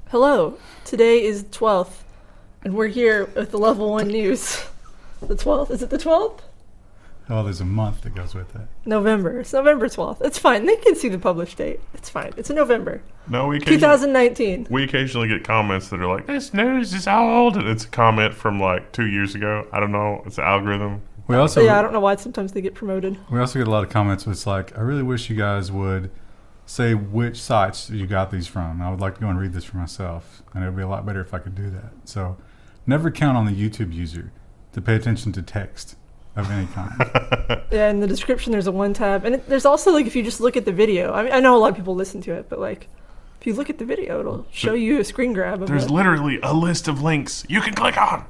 Hello, today is 12th, and we're here with the Level 1 News. The 12th? Is it the 12th? Oh, there's a month that goes with it. November. It's November 12th. It's fine. They can see the published date. It's fine. It's in November. No, we 2019. We occasionally get comments that are like, "This news is old," and it's a comment from like 2 years ago. I don't know. It's an algorithm. We also Yeah, I don't know why sometimes they get promoted. We also get a lot of comments where it's like, I really wish you guys would say which sites you got these from. I would like to go and read this for myself, and it would be a lot better if I could do that. So never count on the YouTube user to pay attention to text of any kind. Yeah, in the description there's a one tab, and there's also like if you just look at the video. I mean, I know a lot of people listen to it, but like if you look at the video, it'll show you a screen grab of There's it. literally a list of links you can click on.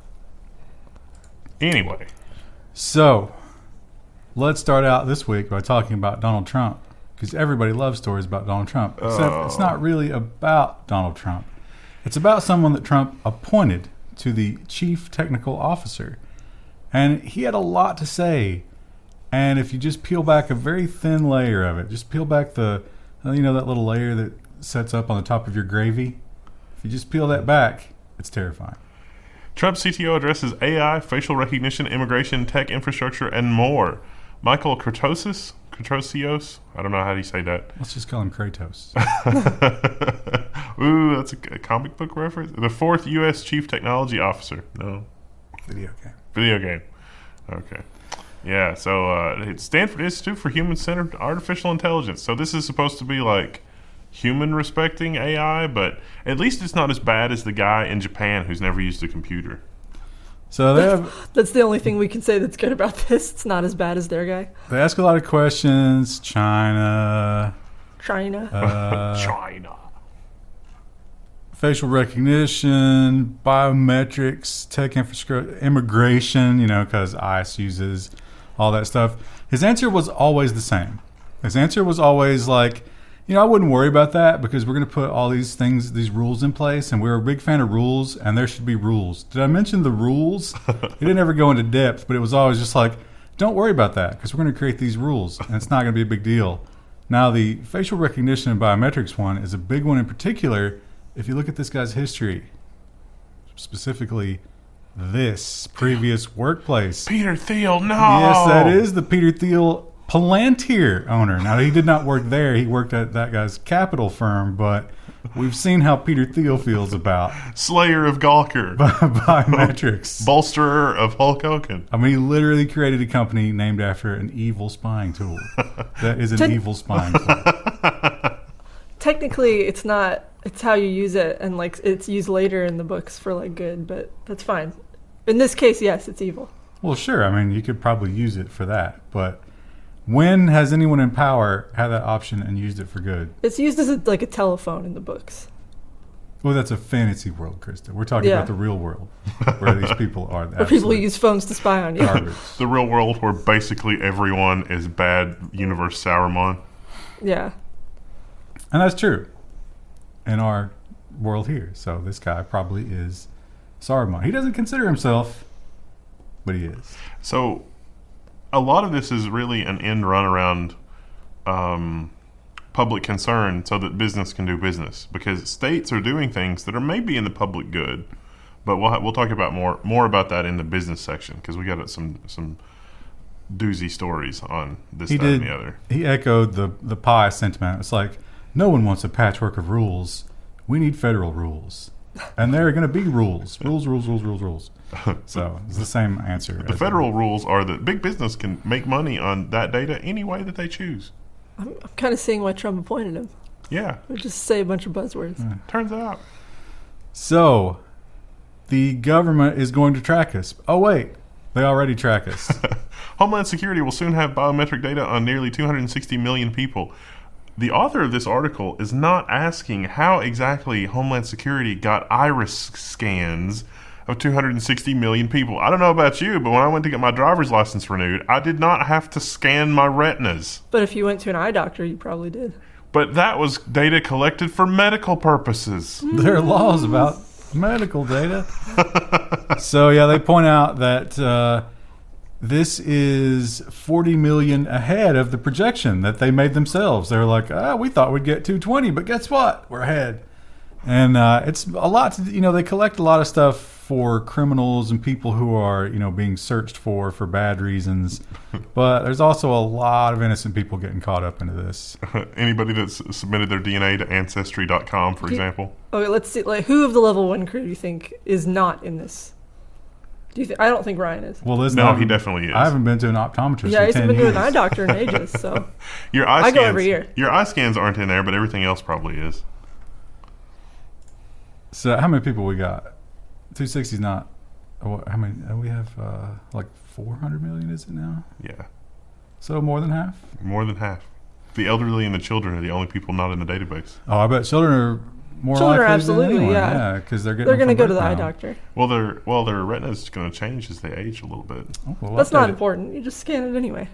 Anyway, So let's start out this week by talking about Donald Trump, because everybody loves stories about Donald Trump, except it's not really about Donald Trump. It's about someone that Trump appointed to the chief technical officer. And he had a lot to say. And if you just peel back a very thin layer of it, just peel back that little layer that sets up on the top of your gravy. If you just peel that back, it's terrifying. Trump CTO addresses AI, facial recognition, immigration, tech infrastructure, and more. Michael Kratosios, I don't know how do you say that. Let's just call him Kratos. Ooh, that's a comic book reference. The fourth U.S. Chief Technology Officer. No. Video game. Video game. Okay. Yeah, so it's Stanford Institute for Human-Centered Artificial Intelligence. So this is supposed to be like human-respecting AI, but at least it's not as bad as the guy in Japan who's never used a computer. So That's the only thing we can say that's good about this. It's not as bad as their guy. they ask a lot of questions. China. China. China. Facial recognition, biometrics, tech infrastructure, immigration, because ICE uses all that stuff. His answer was always the same. His answer was always like, I wouldn't worry about that because we're going to put all these things, these rules in place, and we're a big fan of rules, and there should be rules. Did I mention the rules? He didn't ever go into depth, but it was always just like, don't worry about that because we're going to create these rules, and it's not going to be a big deal. Now, the facial recognition and biometrics one is a big one in particular. If you look at this guy's history, specifically this previous workplace. Peter Thiel, no! Yes, that is the Peter Thiel Palantir owner. Now, he did not work there. He worked at that guy's capital firm, but we've seen how Peter Thiel feels about Slayer of Gawker. biometrics. Bolsterer of Hulk Hogan. I mean, he literally created a company named after an evil spying tool. That is an evil spying tool. Technically, it's not. It's how you use it, and like it's used later in the books for like good, but that's fine. In this case, yes, it's evil. Well, sure. I mean, you could probably use it for that, but when has anyone in power had that option and used it for good? It's used as like a telephone in the books. Well, that's a fantasy world, Krista. We're talking about the real world, where these people are. Where people use phones to spy on you. Garbage. The real world where basically everyone is bad universe Saruman. Yeah. And that's true in our world here. So this guy probably is Saruman. He doesn't consider himself, but he is. So a lot of this is really an end run around public concern so that business can do business, because states are doing things that are maybe in the public good, but we'll talk about more about that in the business section, because we got some doozy stories on this, that, and the other. He echoed the pie sentiment. It's like, no one wants a patchwork of rules. We need federal rules. And there are going to be rules. Rules. So it's the same answer. The federal rules are that big business can make money on that data any way that they choose. I'm kind of seeing why Trump appointed him. Yeah. Or just say a bunch of buzzwords. Turns out. So the government is going to track us. Oh, wait. They already track us. Homeland Security will soon have biometric data on nearly 260 million people. The author of this article is not asking how exactly Homeland Security got iris scans of 260 million people. I don't know about you, but when I went to get my driver's license renewed, I did not have to scan my retinas. But if you went to an eye doctor, you probably did. But that was data collected for medical purposes. There are laws about medical data. So, yeah, they point out that this is 40 million ahead of the projection that they made themselves. They're like, we thought we'd get 220, but guess what? We're ahead. And it's a lot to, they collect a lot of stuff for criminals and people who are, being searched for bad reasons. But there's also a lot of innocent people getting caught up into this. Anybody that's submitted their DNA to Ancestry.com, for example. Okay, let's see. Like, who of the level 1 crew do you think is not in this? I don't think Ryan is. Well, No, he definitely is. I haven't been to an optometrist Yeah, for he's 10 been years. to an eye doctor in ages, so. Your eye I scans, go every year. Your eye scans aren't in there, but everything else probably is. So how many people we got? 260's not. How many? We have like 400 million, is it now? Yeah. So more than half? More than half. The elderly and the children are the only people not in the database. Oh, I bet children are more Children are likely absolutely, than anyone. yeah. Because they're getting They're going to them go from to the eye birth doctor. Well, their retina's going to change as they age a little bit. now. Oh, well, That's update not it. important. You just scan it anyway.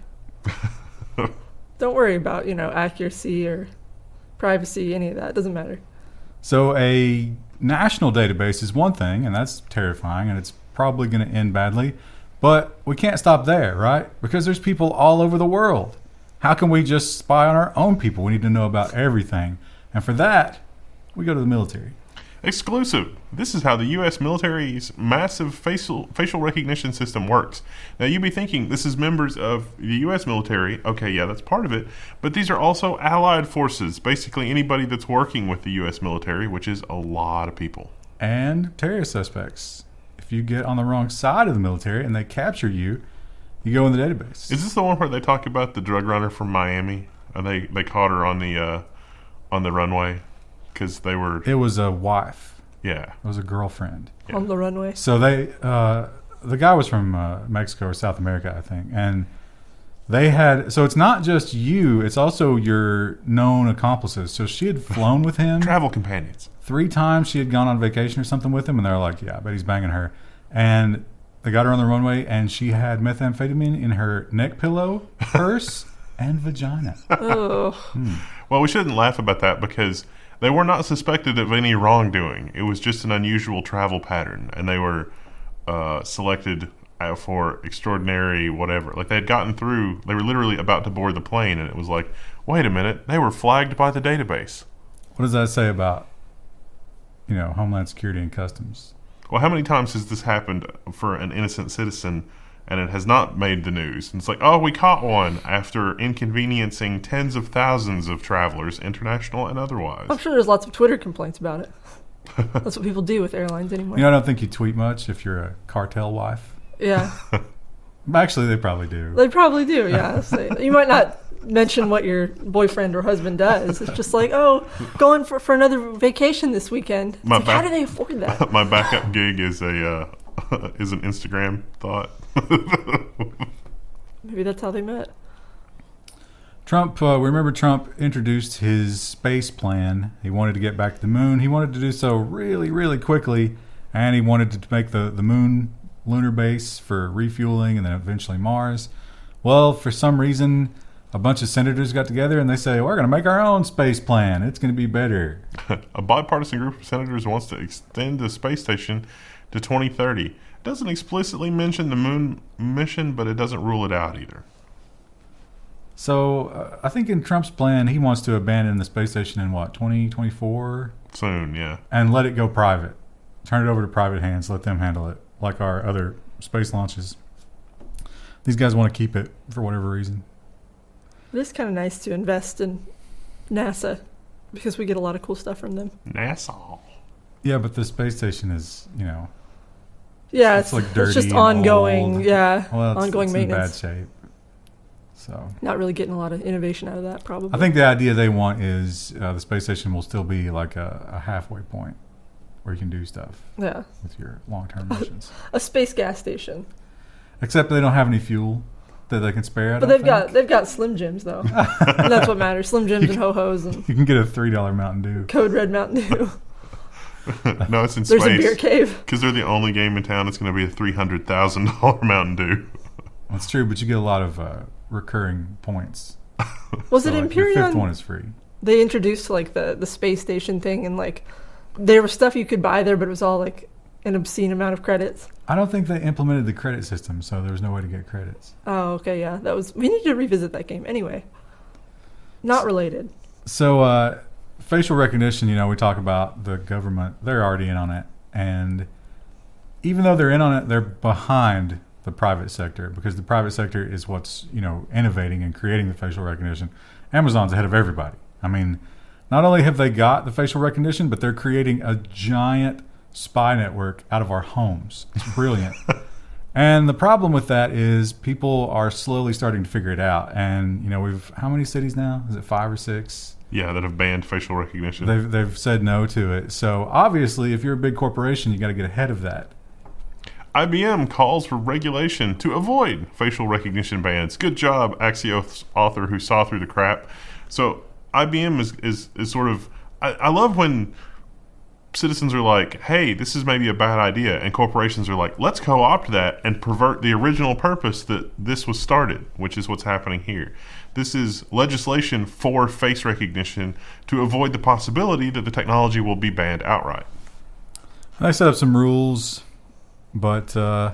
Don't worry about, accuracy or privacy, any of that. It doesn't matter. So a national database is one thing, and that's terrifying, and it's probably going to end badly. But we can't stop there, right? Because there's people all over the world. How can we just spy on our own people? We need to know about everything. And for that, we go to the military. Exclusive. This is how the U.S. military's massive facial recognition system works. Now, you'd be thinking this is members of the U.S. military. Okay, yeah, that's part of it. But these are also allied forces, basically anybody that's working with the U.S. military, which is a lot of people. And terrorist suspects. If you get on the wrong side of the military and they capture you, you go in the database. Is this the one where they talk about the drug runner from Miami? And they caught her on the runway because they were... It was a wife. Yeah. It was a girlfriend. Yeah. On the runway. So the guy was from Mexico or South America, I think, and they had. So it's not just you; it's also your known accomplices. So she had flown with him Travel companions. 3 times. She had gone on vacation or something with him, and they're like, "Yeah, I bet he's banging her." And they got her on the runway, and she had methamphetamine in her neck pillow, purse, and vagina. Oh. Well, we shouldn't laugh about that because they were not suspected of any wrongdoing. It was just an unusual travel pattern, and they were selected for extraordinary whatever. Like, they had gotten through, they were literally about to board the plane, and it was like, wait a minute, they were flagged by the database. What does that say about, Homeland Security and Customs? Well, how many times has this happened for an innocent citizen and it has not made the news? And it's like, oh, we caught one after inconveniencing tens of thousands of travelers, international and otherwise. I'm sure there's lots of Twitter complaints about it. That's what people do with airlines anymore. I don't think you tweet much if you're a cartel wife. Yeah. Actually, they probably do. They probably do, yeah. So you might not mention what your boyfriend or husband does. It's just like, oh, going for another vacation this weekend. It's like, how do they afford that? My backup gig is an Instagram thought. Maybe that's how they met. Trump, remember Trump introduced his space plan. He wanted to get back to the moon. He wanted to do so really, really quickly, and he wanted to make the moon lunar base for refueling and then eventually Mars. Well, for some reason, a bunch of senators got together and they say, we're going to make our own space plan. It's going to be better. A bipartisan group of senators wants to extend the space station to 2030. It doesn't explicitly mention the moon mission, but it doesn't rule it out either. So I think in Trump's plan, he wants to abandon the space station in 2024? Soon, yeah. And let it go private. Turn it over to private hands. Let them handle it, like our other space launches. These guys want to keep it for whatever reason. It is kind of nice to invest in NASA because we get a lot of cool stuff from them. NASA. Yeah, but the space station is, Yeah, it's like dirty it's just and ongoing, old. yeah, well, ongoing it's maintenance. in bad shape. So Not really getting a lot of innovation out of that, probably. I think the idea they want is the space station will still be like a halfway point where you can do stuff Yeah, with your long-term missions. a space gas station. Except they don't have any fuel that they can spare. But they've got Slim Jims though. And that's what matters. Slim Jims and Ho-Hos and You can get a $3 Mountain Dew. Code Red Mountain Dew. No, it's in There's space. a beer cave. Because they're the only game in town that's going to be a $300,000 Mountain Dew. That's true, but you get a lot of recurring points. Was So, it like, your fifth Imperion? one is free. They introduced like the space station thing, and like there was stuff you could buy there, but it was all like an obscene amount of credits. I don't think they implemented the credit system, so there was no way to get credits. Oh, okay, yeah, we need to revisit that game anyway. Not related. So facial recognition, we talk about the government. They're already in on it. And even though they're in on it, they're behind the private sector because the private sector is what's, innovating and creating the facial recognition. Amazon's ahead of everybody. I mean, not only have they got the facial recognition, but they're creating a giant spy network out of our homes. It's brilliant. And the problem with that is people are slowly starting to figure it out. And, we've, how many cities now? Is it 5 or 6? Yeah, that have banned facial recognition. They've said no to it. So obviously, if you're a big corporation, you got to get ahead of that. IBM calls for regulation to avoid facial recognition bans. Good job, Axios author who saw through the crap. So IBM is sort of... I love when citizens are like, hey, this is maybe a bad idea. And corporations are like, let's co-opt that and pervert the original purpose that this was started, which is what's happening here. This is legislation for face recognition to avoid the possibility that the technology will be banned outright. I set up some rules, but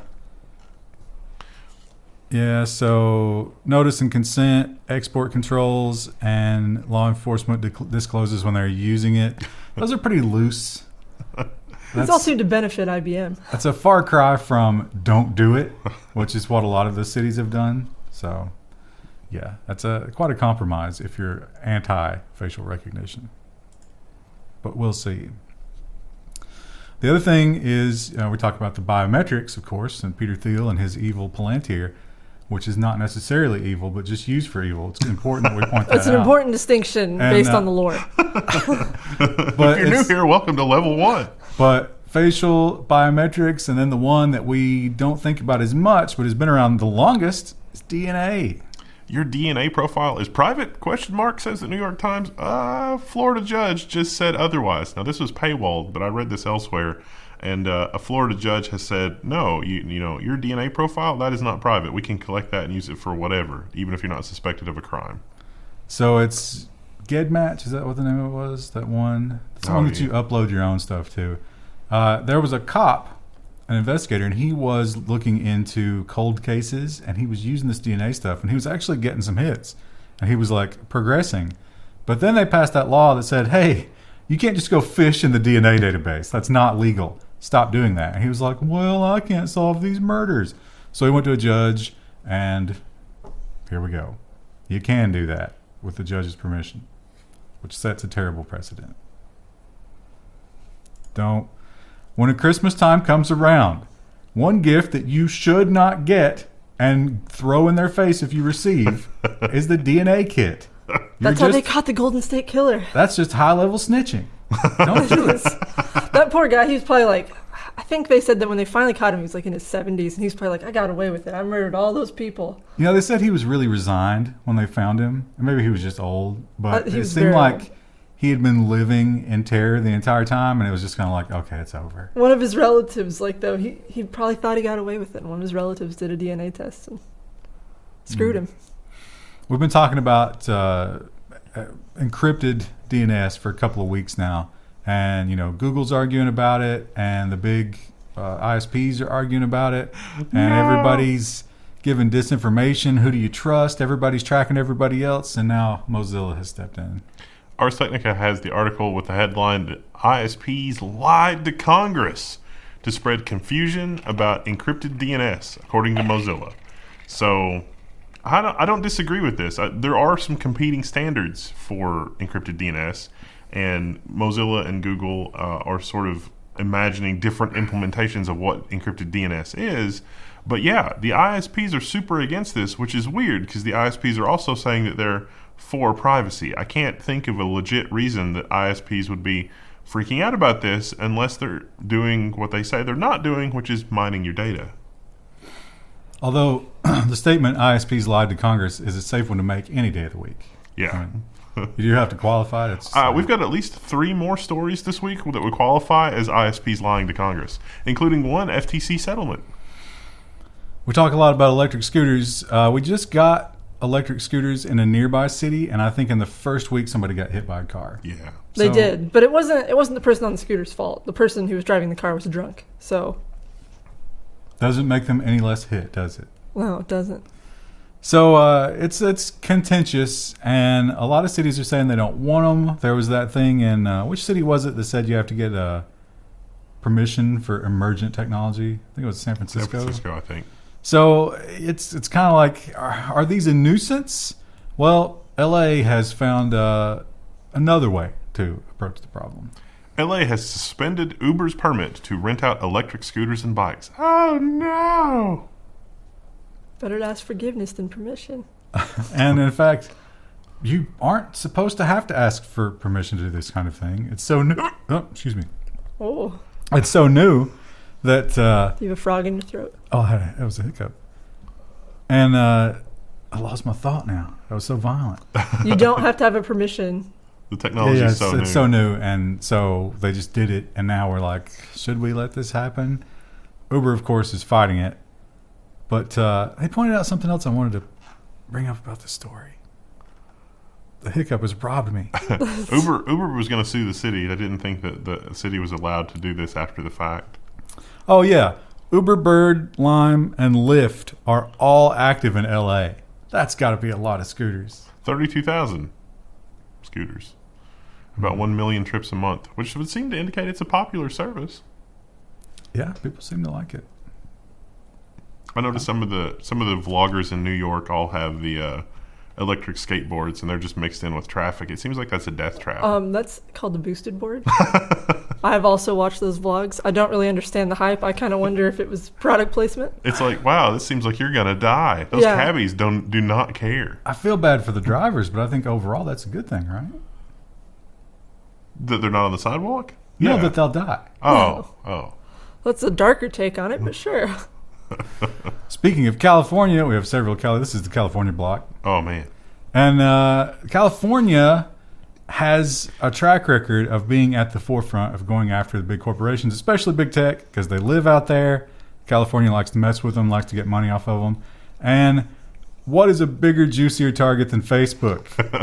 so notice and consent, export controls, and law enforcement discloses when they're using it. Those are pretty loose. These all seem to benefit IBM. That's a far cry from don't do it, which is what a lot of the cities have done. So, yeah, that's quite a compromise if you're anti-facial recognition. But we'll see. The other thing is we talk about the biometrics, of course, and Peter Thiel and his evil Palantir, which is not necessarily evil, but just used for evil. It's important that we point that out. It's an important distinction based on the lore. But if you're new here, welcome to level 1. But facial biometrics, and then the one that we don't think about as much, but has been around the longest, is DNA. Your DNA profile is private? ? Says the New York Times. Florida judge just said otherwise. Now, this was paywalled, but I read this elsewhere. And a Florida judge has said, no, your DNA profile, that is not private. We can collect that and use it for whatever, even if you're not suspected of a crime. So it's GEDmatch, is that what the name of it was? That one? It's the one that you upload your own stuff to. There was a cop, an investigator, and he was looking into cold cases, and he was using this DNA stuff, and he was actually getting some hits. And he was, progressing. But then they passed that law that said, hey, you can't just go fish in the DNA database. That's not legal. Stop doing that. And he was like, well, I can't solve these murders. So he went to a judge, and here we go. You can do that with the judge's permission, which sets a terrible precedent. When a Christmas time comes around, one gift that you should not get and throw in their face if you receive is the DNA kit. That's how they caught the Golden State Killer. That's just high-level snitching. Don't do it. That poor guy, he was probably I think they said that when they finally caught him, he was in his 70s, and he was probably I got away with it. I murdered all those people. They said he was really resigned when they found him. Maybe he was just old, but it seemed like he had been living in terror the entire time, and it was just kind of okay, it's over. One of his relatives, though, he probably thought he got away with it, and one of his relatives did a DNA test and screwed him. We've been talking about encrypted DNS for a couple of weeks now, and Google's arguing about it, and the big ISPs are arguing about it, and everybody's giving disinformation. Who do you trust? Everybody's tracking everybody else, and now Mozilla has stepped in. Ars Technica has the article with the headline that ISPs lied to Congress to spread confusion about encrypted DNS, according to Mozilla. So I don't disagree with this. There are some competing standards for encrypted DNS, and Mozilla and Google are sort of imagining different implementations of what encrypted DNS is. But yeah, the ISPs are super against this, which is weird because the ISPs are also saying that they're for privacy. I can't think of a legit reason that ISPs would be freaking out about this unless they're doing what they say they're not doing, which is mining your data. Although the statement ISPs lied to Congress is a safe one to make any day of the week. Yeah. You do have to qualify it. We've got at least 3 more stories this week that would qualify as ISPs lying to Congress, including one FTC settlement. We talk a lot about electric scooters. We just got electric scooters in a nearby city, and I think in the first week somebody got hit by a car. Yeah. They did, but it wasn't the person on the scooter's fault. The person who was driving the car was drunk. So doesn't make them any less hit, does it? No, it doesn't. So it's contentious, and a lot of cities are saying they don't want them. There was that thing in which city was it that said you have to get permission for emergent technology? I think it was San Francisco. San Francisco, I think. So it's kind of like, are these a nuisance? Well, LA has found another way to approach the problem. LA has suspended Uber's permit to rent out electric scooters and bikes. Oh no! Better to ask forgiveness than permission. And in fact, you aren't supposed to have to ask for permission to do this kind of thing. It's so new. Oh, excuse me. Oh. It's so new that... Do you have a frog in your throat? Oh, that was a hiccup. And I lost my thought now. That was so violent. You don't have to have a permission. The technology is so new. It's so new, and so they just did it, and now we're like, should we let this happen? Uber, of course, is fighting it. But they pointed out something else I wanted to bring up about this story. The hiccup has robbed me. Uber was going to sue the city. They didn't think that the city was allowed to do this after the fact. Oh, yeah. Uber, Bird, Lime, and Lyft are all active in L.A. That's got to be a lot of scooters. 32,000 scooters. About 1 million trips a month, which would seem to indicate it's a popular service. Yeah, people seem to like it. I noticed some of the vloggers in New York all have the electric skateboards, and they're just mixed in with traffic. It seems like that's a death trap. That's called the boosted board. I've also watched those vlogs. I don't really understand the hype. I kind of wonder if it was product placement. It's like, wow, this seems like you're gonna die. Those cabbies do not care. I feel bad for the drivers, but I think overall that's a good thing, right? That they're not on the sidewalk? No, that they'll die. Oh. That's a darker take on it, but sure. Speaking of California, we have several This is the California block. Oh, man. And California has a track record of being at the forefront of going after the big corporations, especially big tech, because they live out there. California likes to mess with them, likes to get money off of them. And what is a bigger, juicier target than Facebook?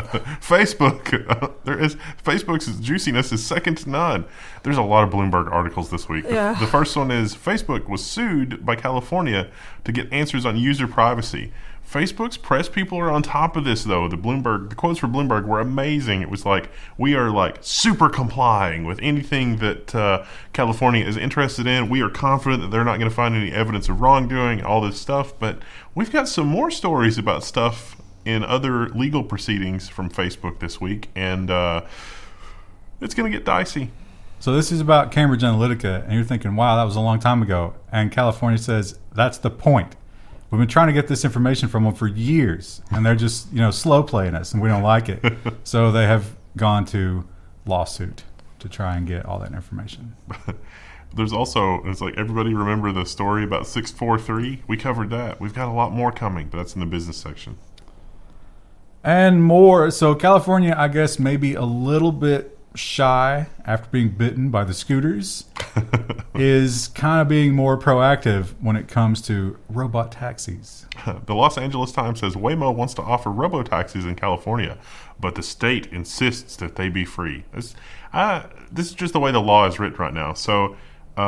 Facebook's juiciness is second to none. There's a lot of Bloomberg articles this week. Yeah. The first one is Facebook was sued by California to get answers on user privacy. Facebook's press people are on top of this, though. The quotes for Bloomberg were amazing. It was like, we are like super complying with anything that California is interested in. We are confident that they're not going to find any evidence of wrongdoing, all this stuff. But we've got some more stories about stuff in other legal proceedings from Facebook this week, and it's going to get dicey. So this is about Cambridge Analytica, and you're thinking, wow, that was a long time ago. And California says, that's the point. We've been trying to get this information from them for years, and they're just, slow playing us, and we don't like it. So they have gone to lawsuit to try and get all that information. There's also, it's like, everybody remember the story about 643? We covered that. We've got a lot more coming, but that's in the business section. And more. So California, I guess, maybe a little bit shy after being bitten by the scooters, is kind of being more proactive when it comes to robot taxis. The Los Angeles Times says Waymo wants to offer robo-taxis in California, but the state insists that they be free. This is just the way the law is written right now. So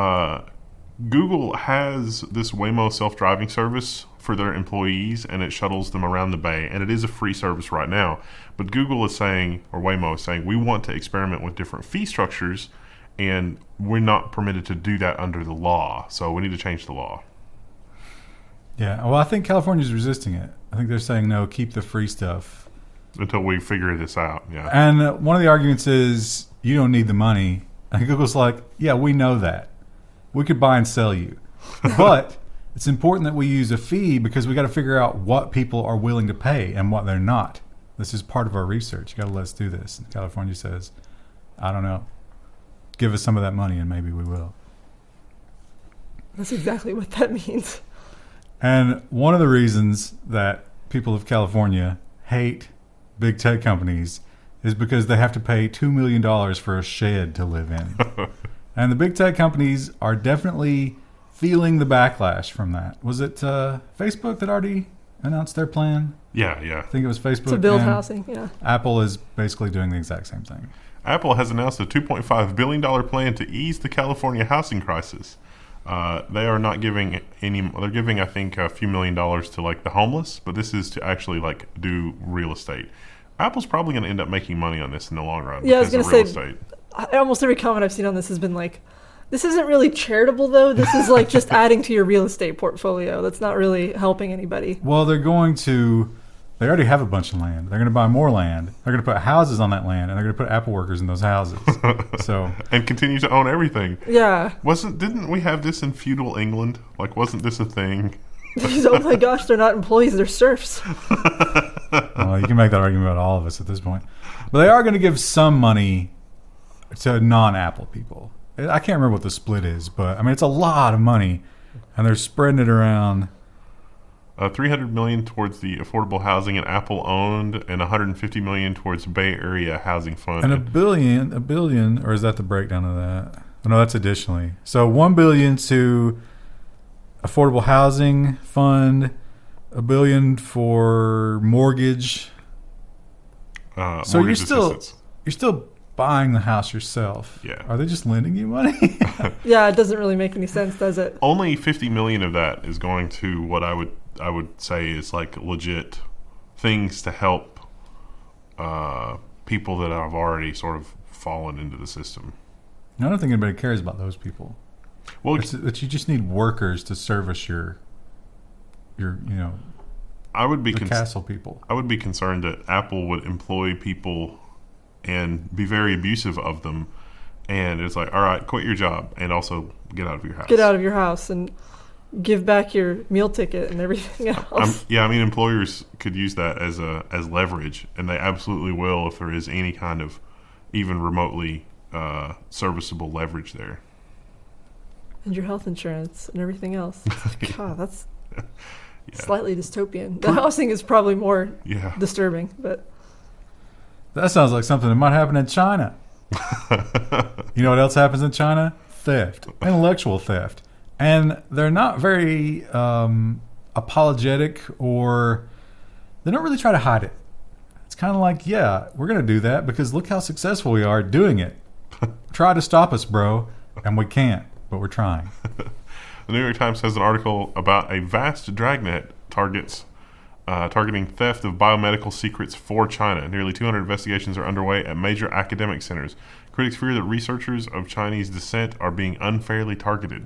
Google has this Waymo self-driving service for their employees, and it shuttles them around the bay, and it is a free service right now. But Google is saying, or Waymo is saying, we want to experiment with different fee structures, and we're not permitted to do that under the law. So we need to change the law. Yeah, well, I think California's resisting it. I think they're saying, no, keep the free stuff. Until we figure this out, yeah. And one of the arguments is, you don't need the money. And Google's like, yeah, we know that. We could buy and sell you. But it's important that we use a fee because we got to figure out what people are willing to pay and what they're not. This is part of our research. You got to let us do this. And California says, I don't know. Give us some of that money and maybe we will. That's exactly what that means. And one of the reasons that people of California hate big tech companies is because they have to pay $2 million for a shed to live in. And the big tech companies are definitely feeling the backlash from that. Was it Facebook that already announced their plan? Yeah. I think it was Facebook. To build housing, yeah. Apple is basically doing the exact same thing. Apple has announced a $2.5 billion plan to ease the California housing crisis. They are not giving any. They're giving, I think, a few $1 million to like the homeless, but this is to actually like do real estate. Apple's probably going to end up making money on this in the long run. Yeah, I was going to say, estate. Almost every comment I've seen on this has been like, this isn't really charitable though. This is like just adding to your real estate portfolio. That's not really helping anybody. Well, they already have a bunch of land. They're going to buy more land. They're going to put houses on that land, and they're going to put Apple workers in those houses. So and continue to own everything. Yeah. Didn't we have this in feudal England? Like, wasn't this a thing? Oh my gosh, they're not employees, they're serfs. Well, you can make that argument about all of us at this point. But they are going to give some money to non-Apple people. I can't remember what the split is, but I mean, it's a lot of money, and they're spreading it around. $300 million towards the affordable housing and Apple owned, and $150 million towards Bay Area Housing Fund. And a billion, or is that the breakdown of that? Oh, no, that's additionally. So $1 billion to affordable housing fund, $1 billion for mortgage. So mortgage you're still buying the house yourself. Yeah. Are they just lending you money? Yeah, it doesn't really make any sense, does it? Only $50 million of that is going to what I would say is like legit things to help people that have already sort of fallen into the system. I don't think anybody cares about those people. Well, that you just need workers to service your I would be castle people. I would be concerned that Apple would employ people and be very abusive of them, and it's like, all right, quit your job and also get out of your house. Get out of your house and give back your meal ticket and everything else. Employers could use that as leverage, and they absolutely will if there is any kind of even remotely serviceable leverage there. And your health insurance and everything else. God, that's slightly dystopian. The housing is probably more disturbing, but that sounds like something that might happen in China. You know what else happens in China? Theft, intellectual theft. And they're not very apologetic, or they don't really try to hide it. It's kind of like, yeah, we're going to do that because look how successful we are doing it. Try to stop us, bro. And we can't, but we're trying. The New York Times has an article about a vast dragnet targeting theft of biomedical secrets for China. Nearly 200 investigations are underway at major academic centers. Critics fear that researchers of Chinese descent are being unfairly targeted.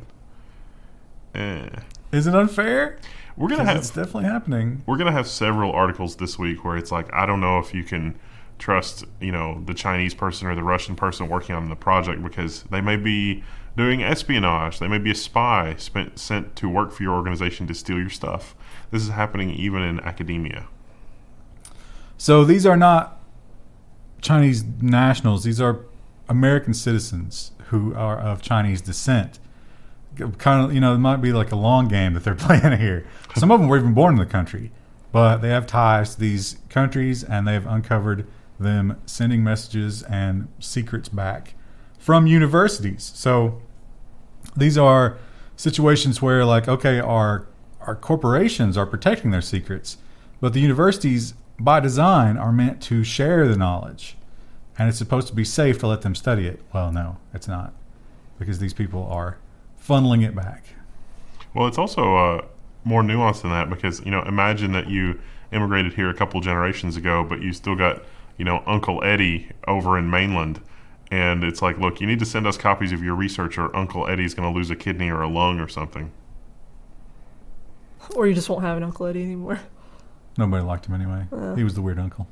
Is it unfair? It's definitely happening. We're gonna have several articles this week where it's like, I don't know if you can trust, the Chinese person or the Russian person working on the project, because they may be doing espionage. They may be a spy sent to work for your organization to steal your stuff. This is happening even in academia. So these are not Chinese nationals. These are American citizens who are of Chinese descent. Kind of, it might be like a long game that they're playing here. Some of them were even born in the country, but they have ties to these countries, and they've uncovered them sending messages and secrets back from universities. So these are situations where, like, okay, our corporations are protecting their secrets, but the universities, by design, are meant to share the knowledge, and it's supposed to be safe to let them study it. Well, no, it's not, because these people are funneling it back. Well, it's also more nuanced than that, because imagine that you immigrated here a couple generations ago, but you still got Uncle Eddie over in mainland, and it's like, look, you need to send us copies of your research, or Uncle Eddie's going to lose a kidney or a lung or something. Or you just won't have an Uncle Eddie anymore. Nobody liked him anyway. He was the weird uncle.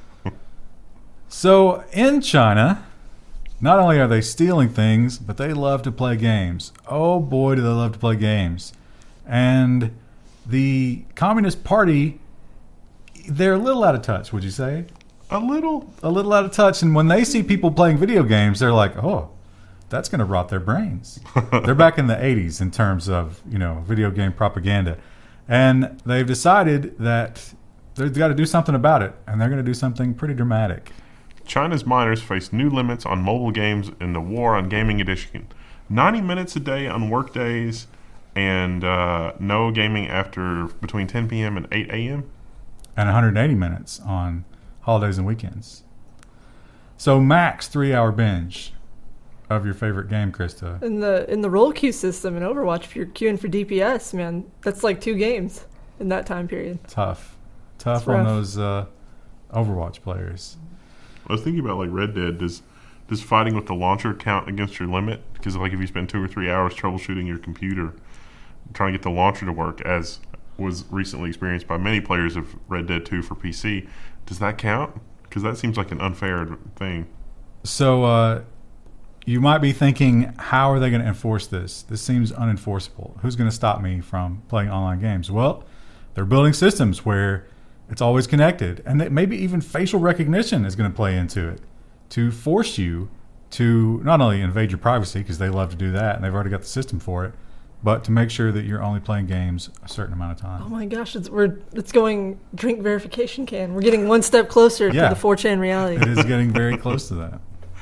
So in China, not only are they stealing things, but they love to play games. Oh boy, do they love to play games. And the Communist Party, they're a little out of touch, would you say? A little out of touch. And when they see people playing video games, they're like, oh, that's going to rot their brains. They're back in the 80s in terms of, video game propaganda. And they've decided that they've got to do something about it. And they're going to do something pretty dramatic. China's minors face new limits on mobile games in the war on gaming addiction. 90 minutes a day on work days, and no gaming after between 10 p.m. and 8 a.m. And 180 minutes on holidays and weekends. So max 3-hour binge. of your favorite game, Krista? In the roll queue system in Overwatch, if you're queuing for DPS, man, that's like 2 games in that time period. Tough on those Overwatch players. I was thinking about like Red Dead. Does fighting with the launcher count against your limit? Because like if you spend 2 or 3 hours troubleshooting your computer, trying to get the launcher to work, as was recently experienced by many players of Red Dead 2 for PC, does that count? Because that seems like an unfair thing. So you might be thinking, how are they going to enforce this? This seems unenforceable. Who's going to stop me from playing online games? Well, they're building systems where it's always connected, and that maybe even facial recognition is going to play into it to force you to not only invade your privacy, because they love to do that, and they've already got the system for it, but to make sure that you're only playing games a certain amount of time. Oh my gosh, it's going drink verification can. We're getting one step closer to the 4chan reality. It is getting very close to that.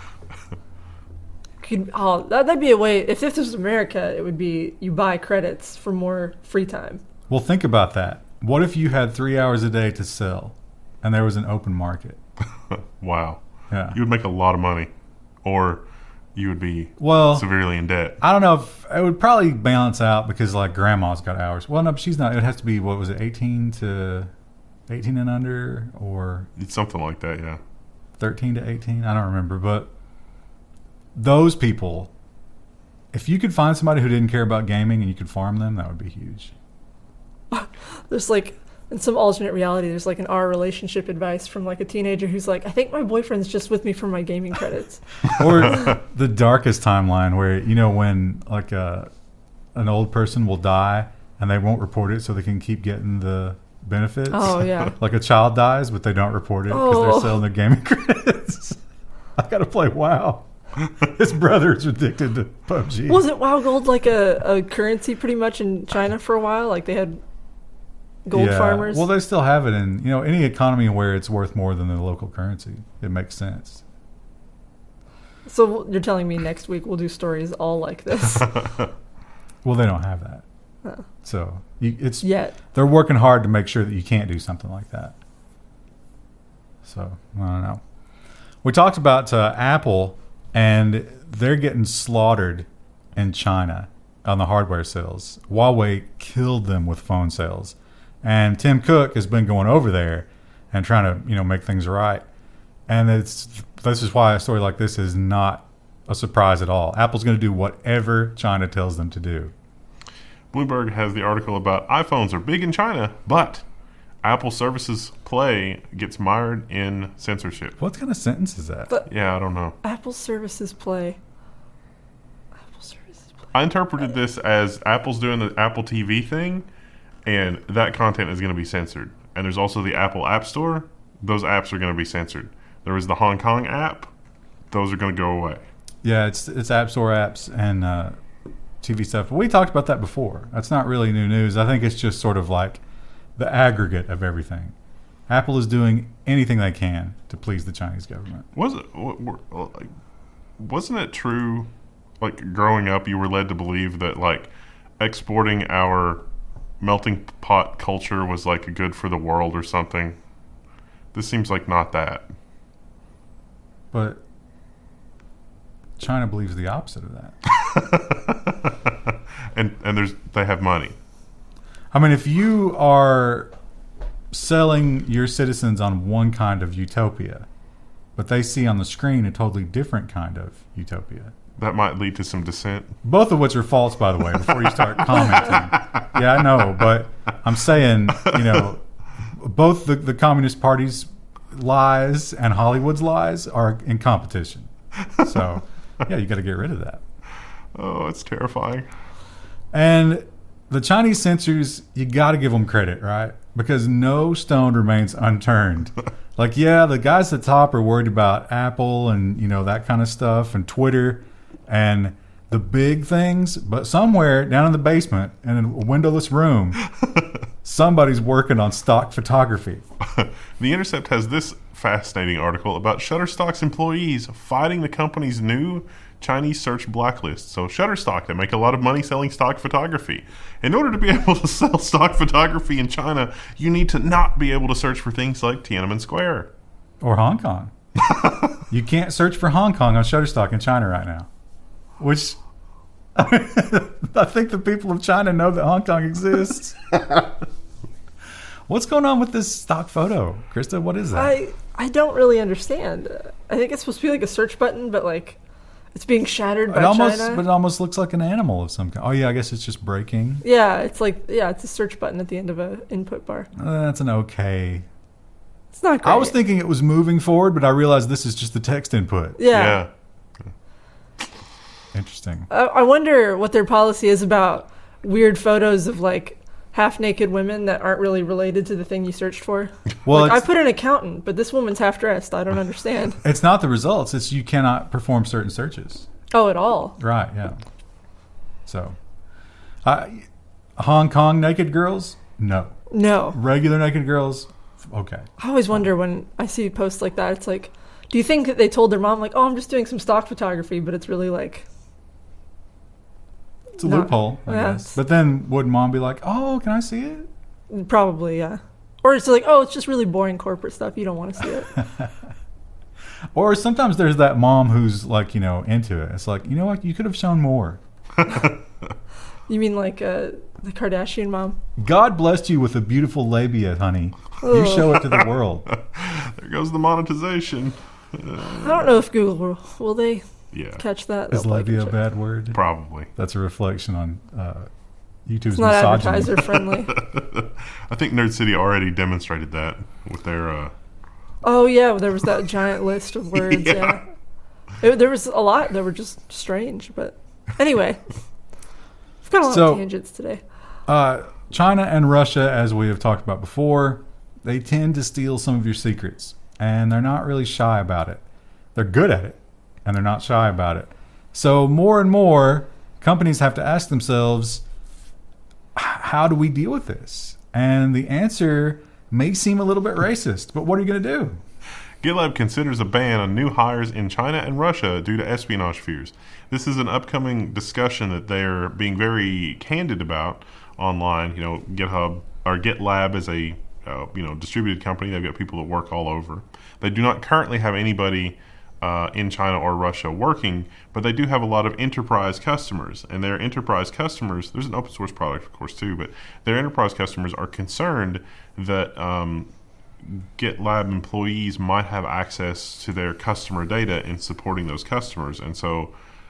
That'd be a way. If this was America, it would be you buy credits for more free time. Well, think about that. What if you had 3 hours a day to sell, and there was an open market? Wow. Yeah. You would make a lot of money, or you would be severely in debt. I don't know if it would probably balance out, because like grandma's got hours. Well, no, but she's not. It has to be, what was it, 18 and under, or It's something like that, yeah. 13 to 18. I don't remember, but those people, if you could find somebody who didn't care about gaming and you could farm them, that would be huge. There's like, in some alternate reality, there's like an our relationship advice from like a teenager who's like, I think my boyfriend's just with me for my gaming credits. Or the darkest timeline where, when like an old person will die and they won't report it so they can keep getting the benefits. Oh, yeah. Like a child dies, but they don't report it because they're selling their gaming credits. I got to play WoW. His brother's addicted to PUBG. Wasn't WoW Gold like a currency pretty much in China for a while? Like they had gold farmers? Well, they still have it in any economy where it's worth more than the local currency. It makes sense. So you're telling me next week we'll do stories all like this? Well, they don't have that. Oh. So they're working hard to make sure that you can't do something like that. So I don't know. We talked about Apple, and they're getting slaughtered in China on the hardware sales. Huawei killed them with phone sales. And Tim Cook has been going over there and trying to, make things right. And this is why a story like this is not a surprise at all. Apple's going to do whatever China tells them to do. Bloomberg has the article about iPhones are big in China, but Apple Services Play gets mired in censorship. What kind of sentence is that? I don't know. Apple Services Play. Apple Services Play. I interpreted this as Apple's doing the Apple TV thing, and that content is going to be censored. And there's also the Apple App Store. Those apps are going to be censored. There was the Hong Kong app. Those are going to go away. Yeah, it's App Store apps and TV stuff. We talked about that before. That's not really new news. I think it's just sort of like the aggregate of everything. Apple is doing anything they can to please the Chinese government. Wasn't it true, like growing up, you were led to believe that like exporting our melting pot culture was like good for the world or something? This seems like not that. But China believes the opposite of that. and they have money. I mean, if you are selling your citizens on one kind of utopia, but they see on the screen a totally different kind of utopia, that might lead to some dissent. Both of which are false, by the way, before you start commenting. Yeah, I know, but I'm saying, both the Communist Party's lies and Hollywood's lies are in competition. So, yeah, you got to get rid of that. Oh, it's terrifying. And the Chinese censors, you got to give them credit, right? Because no stone remains unturned. Like, yeah, the guys at the top are worried about Apple and, that kind of stuff, and Twitter and the big things. But somewhere down in the basement in a windowless room, somebody's working on stock photography. The Intercept has this fascinating article about Shutterstock's employees fighting the company's new Chinese search blacklist. So Shutterstock, they make a lot of money selling stock photography. In order to be able to sell stock photography in China, you need to not be able to search for things like Tiananmen Square. Or Hong Kong. You can't search for Hong Kong on Shutterstock in China right now. which I think the people of China know that Hong Kong exists. What's going on with this stock photo, Krista? What is that? I don't really understand. I think it's supposed to be like a search button, but like it's being shattered by China. But it almost looks like an animal of some kind. Oh yeah, I guess it's just breaking. Yeah, it's a search button at the end of an input bar. That's an okay. It's not great. I was thinking it was moving forward, but I realized this is just the text input. Yeah. Interesting. I wonder what their policy is about weird photos of like half-naked women that aren't really related to the thing you searched for. Well, like, I put an accountant, but this woman's half-dressed. I don't understand. It's not the results. It's you cannot perform certain searches. Oh, at all? Right, yeah. So, Hong Kong naked girls? No. No. Regular naked girls? Okay. I always wonder when I see posts like that, it's like, do you think that they told their mom, like, oh, I'm just doing some stock photography, but it's really like... It's a loophole, I guess. But then would mom be like, oh, can I see it? Probably, yeah. Or it's like, oh, it's just really boring corporate stuff. You don't want to see it. Or sometimes there's that mom who's like, into it. It's like, you know what? You could have shown more. You mean like the Kardashian mom? God blessed you with a beautiful labia, honey. You show it to the world. There goes the monetization. I don't know if Google will they... catch that. Is labia a bad word? Probably. That's a reflection on YouTube's it's not misogyny. Advertiser friendly. I think Nerd City already demonstrated that with their... Oh, yeah. There was that giant list of words. Yeah. There was a lot that were just strange. But anyway, we've got a lot of tangents today. China and Russia, as we have talked about before, they tend to steal some of your secrets. And they're not really shy about it. They're good at it. And they're not shy about it. So more and more companies have to ask themselves, how do we deal with this? And the answer may seem a little bit racist, but what are you going to do? GitLab considers a ban on new hires in China and Russia due to espionage fears. This is an upcoming discussion that they're being very candid about online. GitHub or GitLab is a distributed company. They've got people that work all over. They do not currently have anybody in China or Russia working, but they do have a lot of enterprise customers, and their enterprise customers, there's an open source product of course too, but their enterprise customers are concerned that GitLab employees might have access to their customer data in supporting those customers, and so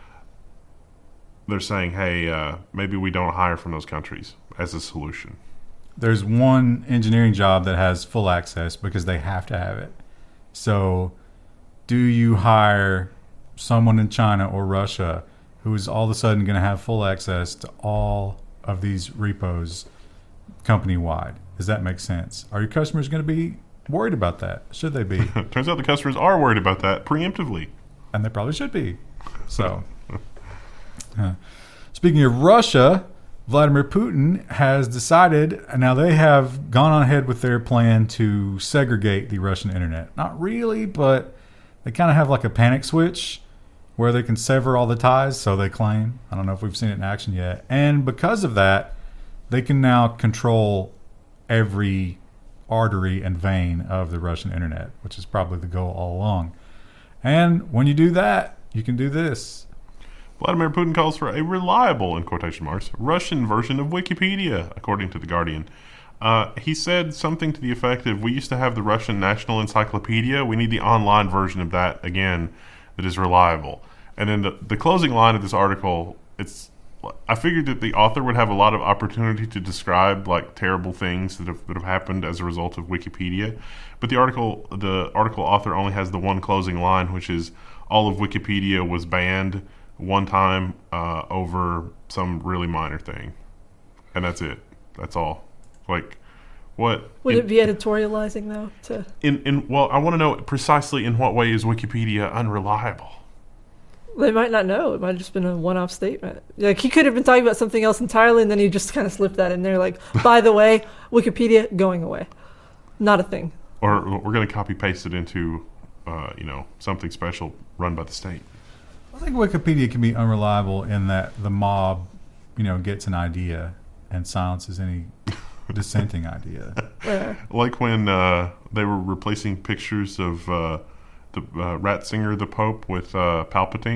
they're saying, hey, maybe we don't hire from those countries as a solution. There's one engineering job that has full access because they have to have it. So do you hire someone in China or Russia who is all of a sudden going to have full access to all of these repos company-wide? Does that make sense? Are your customers going to be worried about that? Should they be? Turns out the customers are worried about that preemptively. And they probably should be. So, speaking of Russia, Vladimir Putin has decided, now they have gone ahead with their plan to segregate the Russian internet. Not really, but they kind of have like a panic switch where they can sever all the ties, so they claim. I don't know if we've seen it in action yet. And because of that, they can now control every artery and vein of the Russian internet, which is probably the goal all along. And when you do that, you can do this. Vladimir Putin calls for a reliable, in quotation marks, Russian version of Wikipedia, according to The Guardian. He said something to the effect of, we used to have the Russian National Encyclopedia. We need the online version of that again that is reliable. And then the closing line of this article, I figured that the author would have a lot of opportunity to describe like terrible things that have happened as a result of Wikipedia. But the article author only has the one closing line, which is all of Wikipedia was banned one time over some really minor thing. And that's it. That's all. Like, what would it be editorializing though? Well, I want to know precisely in what way is Wikipedia unreliable. They might not know. It might have just been a one-off statement. Like he could have been talking about something else entirely, and then he just kind of slipped that in there. Like, by the way, Wikipedia going away, not a thing. Or we're going to copy paste it into, something special run by the state. I think Wikipedia can be unreliable in that the mob, gets an idea and silences any dissenting idea. Like when they were replacing pictures of the Ratzinger, the Pope, with Palpatine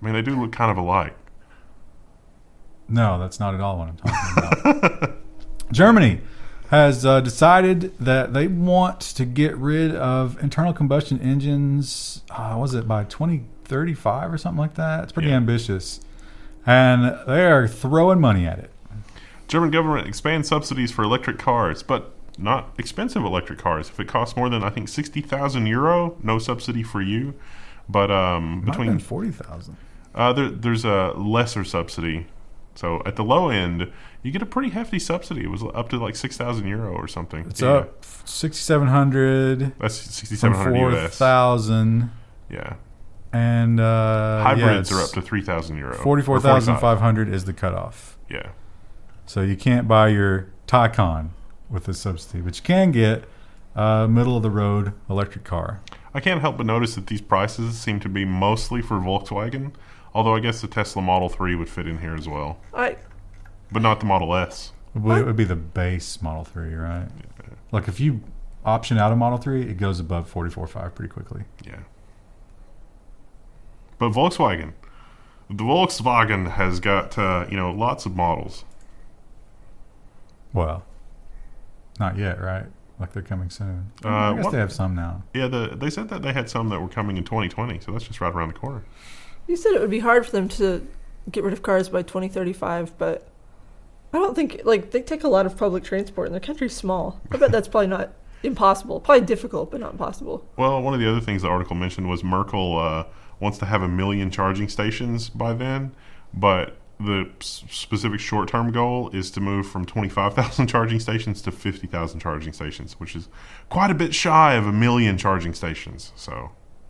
I mean, they do look kind of alike. No, that's not at all what I'm talking about. Germany has decided that they want to get rid of internal combustion engines, was it by 2035 or something like that? It's pretty ambitious. And they are throwing money at it. German government expands subsidies for electric cars, but not expensive electric cars. If it costs more than, I think, 60,000 euro, no subsidy for you. But between 40,000. There's a lesser subsidy. So at the low end, you get a pretty hefty subsidy. It was up to like 6,000 euro or something. It's up 6,700. That's 6,700 US. 4,000. Yeah. And hybrids are up to 3,000 euro. 44,500 is the cutoff. Yeah. So you can't buy your Taycan with this subsidy, but you can get a middle of the road electric car. I can't help but notice that these prices seem to be mostly for Volkswagen, although I guess the Tesla Model 3 would fit in here as well. But not the Model S. It would be the base Model 3, right? Yeah. Like if you option out a Model 3, it goes above 44.5 pretty quickly. Yeah. But Volkswagen. The Volkswagen has got, lots of models. Well, not yet, right? Like they're coming soon. I guess they have some now. Yeah, they said that they had some that were coming in 2020, so that's just right around the corner. You said it would be hard for them to get rid of cars by 2035, but I don't think, they take a lot of public transport, and their country's small. I bet that's probably not impossible. Probably difficult, but not impossible. Well, one of the other things the article mentioned was Merkel wants to have 1 million charging stations by then, but the specific short-term goal is to move from 25,000 charging stations to 50,000 charging stations, which is quite a bit shy of 1 million charging stations. So,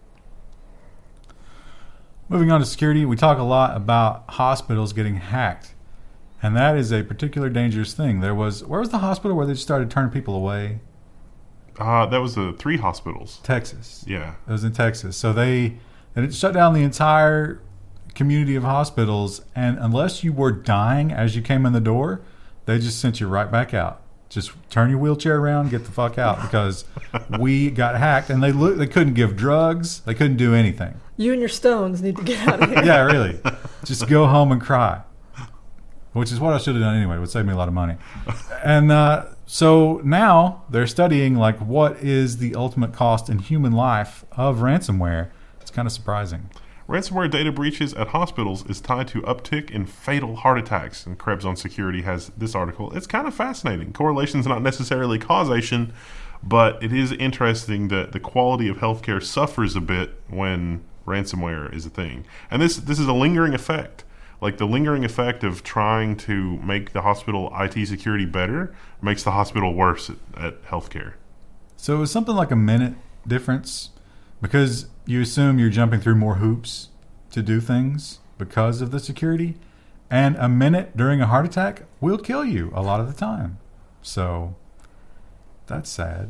moving on to security, we talk a lot about hospitals getting hacked, and that is a particular dangerous thing. Where was the hospital where they started turning people away? That was the 3 hospitals. Texas. Yeah, it was in Texas. So it shut down the entire community of hospitals, and unless you were dying as you came in the door, they just sent you right back out. Just turn your wheelchair around, get the fuck out, because we got hacked, and they couldn't give drugs, they couldn't do anything. You and your stones need to get out of here. Yeah, really. Just go home and cry, which is what I should have done anyway. It would save me a lot of money. And so now they're studying what is the ultimate cost in human life of ransomware. It's kind of surprising. Ransomware data breaches at hospitals is tied to uptick in fatal heart attacks, and Krebs on Security has this article. It's kind of fascinating. Correlation's not necessarily causation, but it is interesting that the quality of healthcare suffers a bit when ransomware is a thing. And this is a lingering effect. Like the lingering effect of trying to make the hospital IT security better makes the hospital worse at healthcare. So it was something like a minute difference, because you assume you're jumping through more hoops to do things because of the security. And a minute during a heart attack will kill you a lot of the time. So that's sad.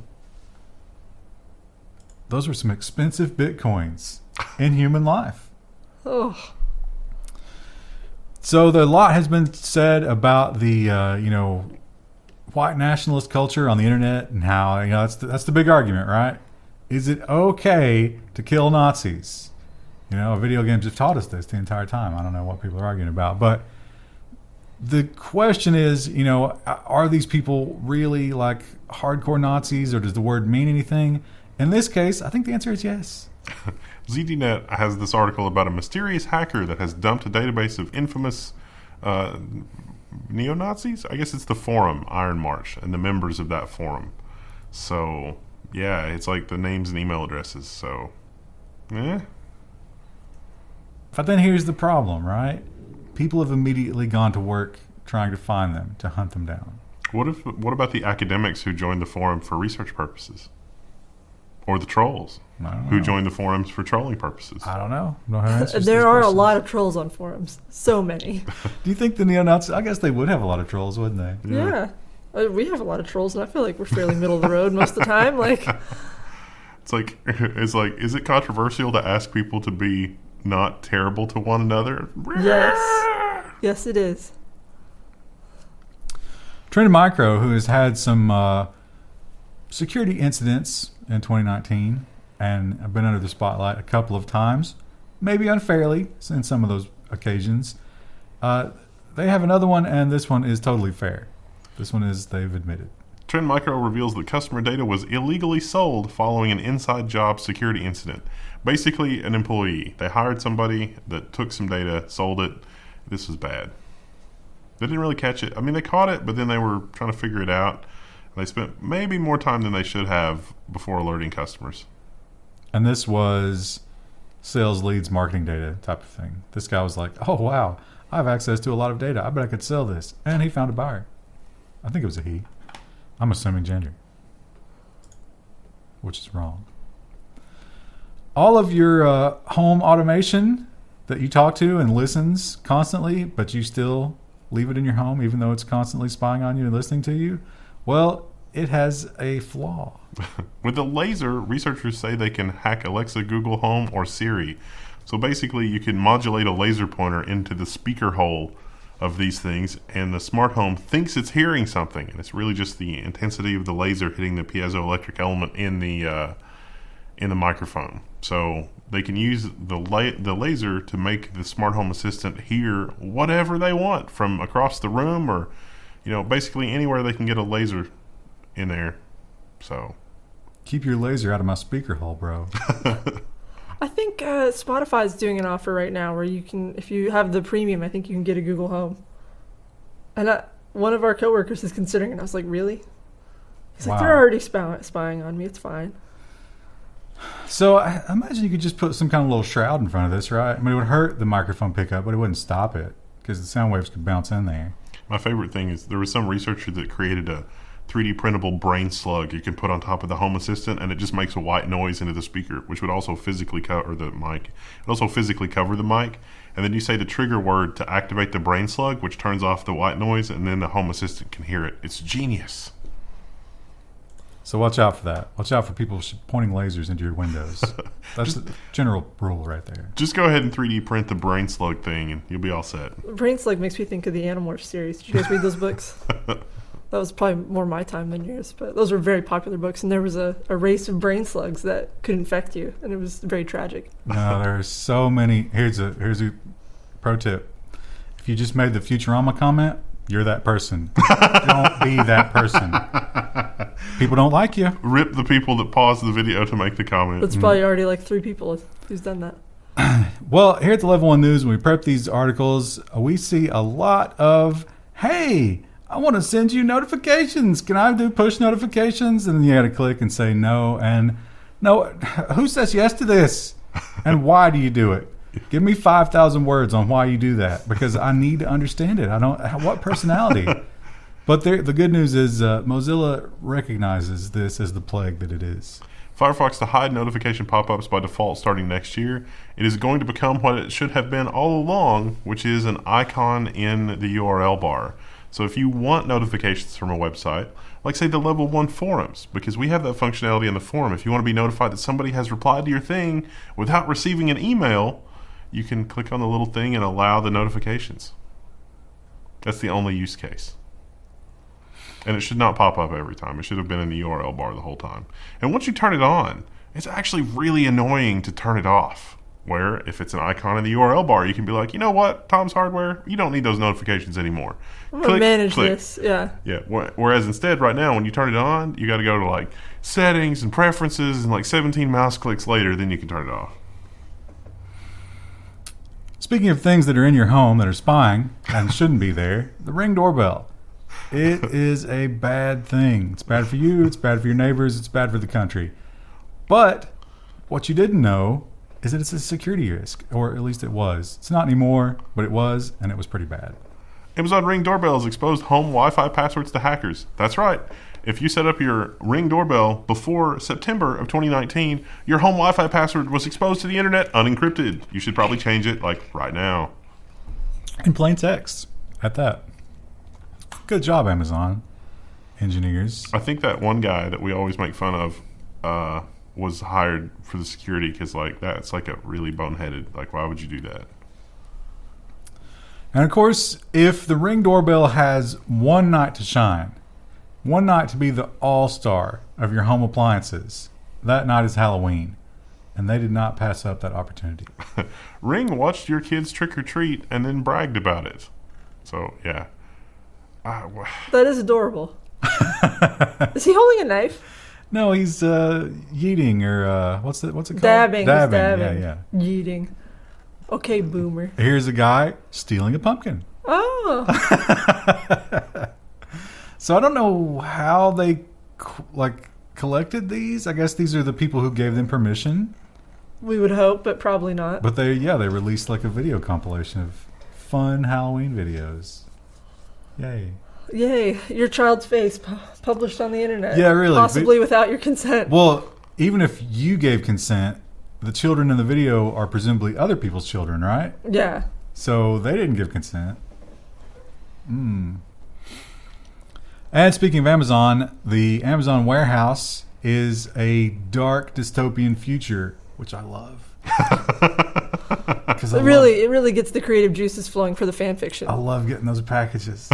Those were some expensive Bitcoins in human life. Oh. So the lot has been said about the, white nationalist culture on the internet, and how, that's the big argument, right? Is it okay to kill Nazis? Video games have taught us this the entire time. I don't know what people are arguing about. But the question is, are these people really hardcore Nazis, or does the word mean anything? In this case, I think the answer is yes. ZDNet has this article about a mysterious hacker that has dumped a database of infamous neo-Nazis. I guess it's the forum, Iron March, and the members of that forum. So, yeah, it's like the names and email addresses. So, But then here's the problem, right? People have immediately gone to work trying to find them, to hunt them down. What about the academics who joined the forum for research purposes? Or the trolls who joined the forums for trolling purposes? I don't know. There are a lot of trolls on forums. So many. Do you think the neo-Nazis, I guess they would have a lot of trolls, wouldn't they? Yeah. We have a lot of trolls, and I feel like we're fairly middle of the road most of the time. It's like, is it controversial to ask people to be not terrible to one another? Yes. Yes, it is. Trend Micro, who has had some security incidents in 2019 and have been under the spotlight a couple of times, maybe unfairly in some of those occasions. They have another one, and this one is totally fair. This one is, they've admitted. Trend Micro reveals that customer data was illegally sold following an inside job security incident. Basically, an employee. They hired somebody that took some data, sold it. This was bad. They didn't really catch it. I mean, they caught it, but then they were trying to figure it out. They spent maybe more time than they should have before alerting customers. And this was sales leads, marketing data type of thing. This guy was like, oh, wow, I have access to a lot of data. I bet I could sell this. And he found a buyer. I think it was a he. I'm assuming gender, which is wrong. All of your home automation that you talk to and listens constantly, but you still leave it in your home even though it's constantly spying on you and listening to you, well, it has a flaw. With the laser, researchers say they can hack Alexa, Google Home, or Siri. So basically, you can modulate a laser pointer into the speaker hole of these things, and the smart home thinks it's hearing something, and it's really just the intensity of the laser hitting the piezoelectric element in the microphone. So they can use the laser to make the smart home assistant hear whatever they want from across the room, or basically anywhere they can get a laser in there. So keep your laser out of my speaker hole, bro. I think Spotify's doing an offer right now where you can, if you have the premium, I think you can get a Google Home. And one of our coworkers is considering it. And I was like, really? He's like, they're already spying on me. It's fine. So I imagine you could just put some kind of little shroud in front of this, right? I mean, it would hurt the microphone pickup, but it wouldn't stop it because the sound waves could bounce in there. My favorite thing is there was some researcher that created a 3D printable brain slug you can put on top of the Home Assistant, and it just makes a white noise into the speaker, which would also physically cover the mic. It also physically cover the mic, and then you say the trigger word to activate the brain slug, which turns off the white noise, and then the Home Assistant can hear it. It's genius. So watch out for that. Watch out for people pointing lasers into your windows. That's the general rule right there. Just go ahead and 3D print the brain slug thing, and you'll be all set. Brain Slug makes me think of the Animorphs series. Did you guys read those books? That was probably more my time than yours, but those were very popular books, and there was a race of brain slugs that could infect you, and it was very tragic. No, there's so many. Here's a pro tip. If you just made the Futurama comment, you're that person. Don't be that person. People don't like you. Rip the people that paused the video to make the comment. It's probably already like 3 people who's done that. Well, here at the Level 1 News, when we prep these articles, we see a lot of, hey, I want to send you notifications. Can I do push notifications? And then you got to click and say no. And no, who says yes to this? And why do you do it? Give me 5,000 words on why you do that, because I need to understand it. I don't. What personality? But the good news is Mozilla recognizes this as the plague that it is. Firefox to hide notification pop-ups by default starting next year. It is going to become what it should have been all along, which is an icon in the URL bar. So if you want notifications from a website, like say the Level 1 forums, because we have that functionality in the forum. If you want to be notified that somebody has replied to your thing without receiving an email, you can click on the little thing and allow the notifications. That's the only use case. And it should not pop up every time. It should have been in the URL bar the whole time. And once you turn it on, it's actually really annoying to turn it off. Where if it's an icon in the URL bar, you can be like, you know what, Tom's Hardware, you don't need those notifications anymore. I'm going to manage this, yeah. Yeah, whereas instead, right now, when you turn it on, you got to go to like settings and preferences, and like 17 mouse clicks later, then you can turn it off. Speaking of things that are in your home that are spying and shouldn't be there, the Ring doorbell. It is a bad thing. It's bad for you, it's bad for your neighbors, it's bad for the country. But what you didn't know is that it's a security risk, or at least it was. It's not anymore, but it was, and it was pretty bad. Amazon Ring doorbells exposed home Wi-Fi passwords to hackers. That's right. If you set up your Ring doorbell before September of 2019, your home Wi-Fi password was exposed to the internet unencrypted. You should probably change it, like, right now. In plain text, at that. Good job, Amazon engineers. I think that one guy that we always make fun of was hired for the security because, like, that's like a really boneheaded, like, why would you do that? And of course, if the Ring doorbell has one night to shine, one night to be the all-star of your home appliances, that night is Halloween. and they did not pass up that opportunity. Ring watched your kids trick or treat and then bragged about it. So yeah, That is adorable. Is he holding a knife? No, he's yeeting or what's it called? Dabbing. Yeah. Yeeting. Okay, boomer. Here's a guy stealing a pumpkin. Oh. So I don't know how they collected these. I guess these are the people who gave them permission. We would hope, but probably not. But they released like a video compilation of fun Halloween videos. Yay. Yay, your child's face published on the internet. Yeah, really. Possibly without your consent. Well, even if you gave consent, the children in the video are presumably other people's children, right? Yeah. So they didn't give consent. And speaking of Amazon, the Amazon warehouse is a dark dystopian future, which I love. It really gets the creative juices flowing for the fan fiction. I love getting those packages.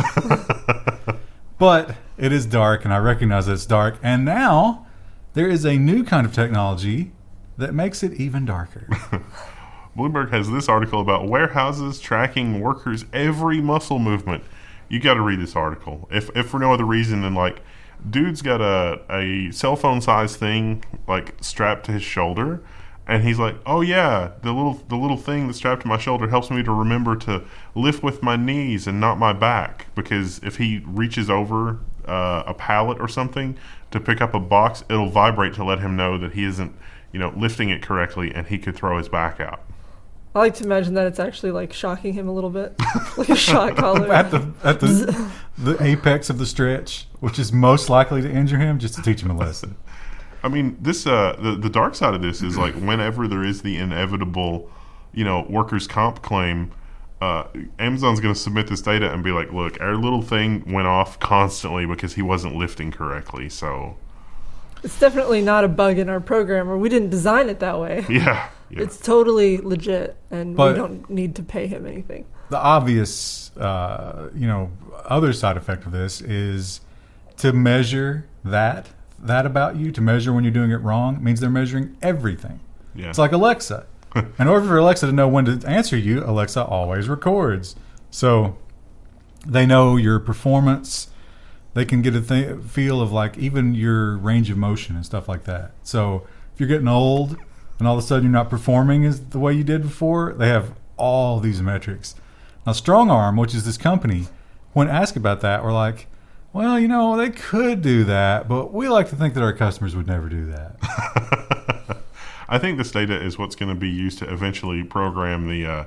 But it is dark, and I recognize that it's dark. And now there is a new kind of technology that makes it even darker. Bloomberg has this article about warehouses tracking workers' every muscle movement. You got to read this article, if for no other reason than like, dude's got a cell phone size thing like strapped to his shoulder, and he's like, oh yeah, the little thing that's strapped to my shoulder helps me to remember to lift with my knees and not my back, because if he reaches over a pallet or something to pick up a box, it'll vibrate to let him know that he isn't lifting it correctly, and he could throw his back out. I like to imagine that it's actually like shocking him a little bit, like a shot collar. at the apex of the stretch, which is most likely to injure him, just to teach him a lesson. I mean, this the dark side of this is like whenever there is the inevitable, workers' comp claim, Amazon's going to submit this data and be like, look, our little thing went off constantly because he wasn't lifting correctly. So it's definitely not a bug in our program, or we didn't design it that way. Yeah. It's totally legit, and we don't need to pay him anything. The obvious, other side effect of this is to measure that about you, to measure when you're doing it wrong, means they're measuring everything. Yeah. It's like Alexa. In order for Alexa to know when to answer you, Alexa always records. So they know your performance. They can get a feel of like even your range of motion and stuff like that. So if you're getting old and all of a sudden you're not performing as the way you did before, they have all these metrics. Now, StrongArm, which is this company, when asked about that, we're like, well, they could do that, but we like to think that our customers would never do that. I think this data is what's going to be used to eventually program the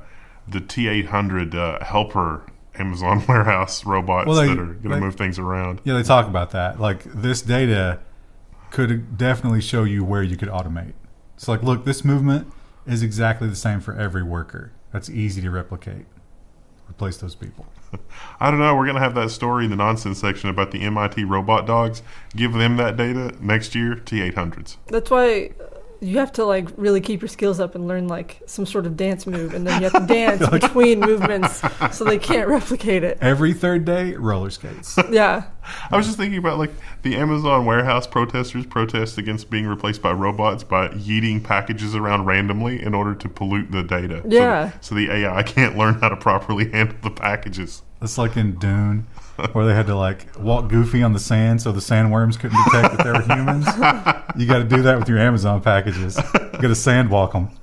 T800 helper Amazon warehouse robots that are going to move things around. Yeah, they talk about that. Like, this data could definitely show you where you could automate. It's like, look, this movement is exactly the same for every worker. That's easy to replicate. Replace those people. I don't know. We're going to have that story in the nonsense section about the MIT robot dogs. Give them that data next year, T800s. That's why you have to like really keep your skills up and learn like some sort of dance move, and then you have to dance between movements so they can't replicate it. Every third day, roller skates. Yeah. I was just thinking about like the Amazon warehouse protesters protest against being replaced by robots by yeeting packages around randomly in order to pollute the data. Yeah. So the AI can't learn how to properly handle the packages. It's like in Dune, where they had to like walk goofy on the sand so the sandworms couldn't detect that they were humans. You got to do that with your Amazon packages. You got to sand walk them.